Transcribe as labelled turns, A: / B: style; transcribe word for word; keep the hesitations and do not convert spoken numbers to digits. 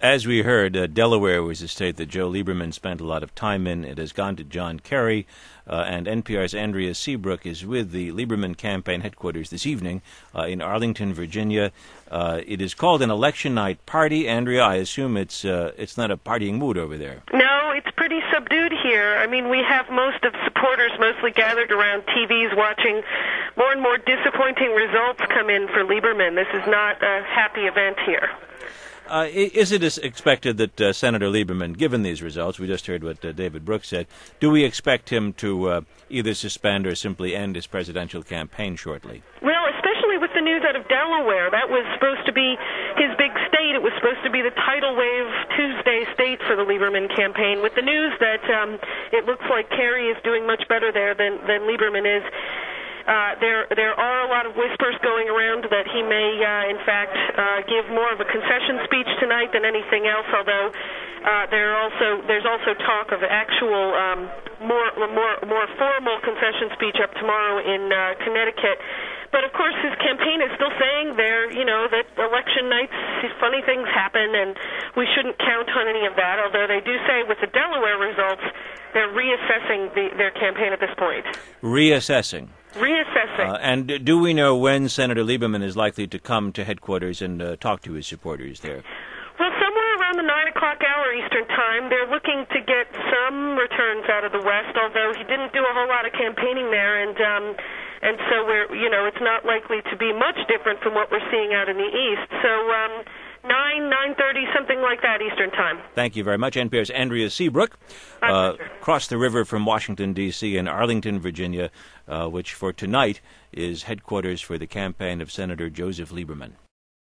A: As we heard, uh, Delaware was a state that Joe Lieberman spent a lot of time in. It has gone to John Kerry, uh, and N P R's Andrea Seabrook is with the Lieberman campaign headquarters this evening uh, in Arlington, Virginia. Uh, it is called an election night party. Andrea, I assume it's uh, it's not a partying mood over there.
B: No, it's pretty subdued here. I mean, we have most of supporters mostly gathered around T Vs watching more and more disappointing results come in for Lieberman. This is not a happy event here.
A: Uh, is it expected that uh, Senator Lieberman, given these results, we just heard what uh, David Brooks said, do we expect him to uh, either suspend or simply end his presidential campaign shortly?
B: Well, especially with the news out of Delaware. That was supposed to be his big state. It was supposed to be the tidal wave Tuesday state for the Lieberman campaign. With the news that um, it looks like Kerry is doing much better there than, than Lieberman is, Uh, there there are a lot of whispers going around that he may, uh, in fact, uh, give more of a concession speech tonight than anything else, although uh, there are also, there's also talk of actual um, more, more, more formal concession speech up tomorrow in uh, Connecticut. But, of course, his campaign is still saying there, you know, that election nights, funny things happen, and we shouldn't count on any of that, although they do say with the Delaware results, they're reassessing the, their campaign at this point.
A: Reassessing?
B: Reassessing.
A: Uh, and do we know when Senator Lieberman is likely to come to headquarters and uh, talk to his supporters there?
B: Well, somewhere around the nine o'clock hour Eastern Time. They're looking to get some returns out of the West, although he didn't do a whole lot of campaigning there, and um, and so we're, you know, it's not likely to be much different from what we're seeing out in the East. So um, nine, nine thirty, something like that Eastern Time.
A: Thank you very much. N P R's Andrea Seabrook, uh, across the river from Washington, D C in Arlington, Virginia, uh, which for tonight is headquarters for the campaign of Senator Joseph Lieberman.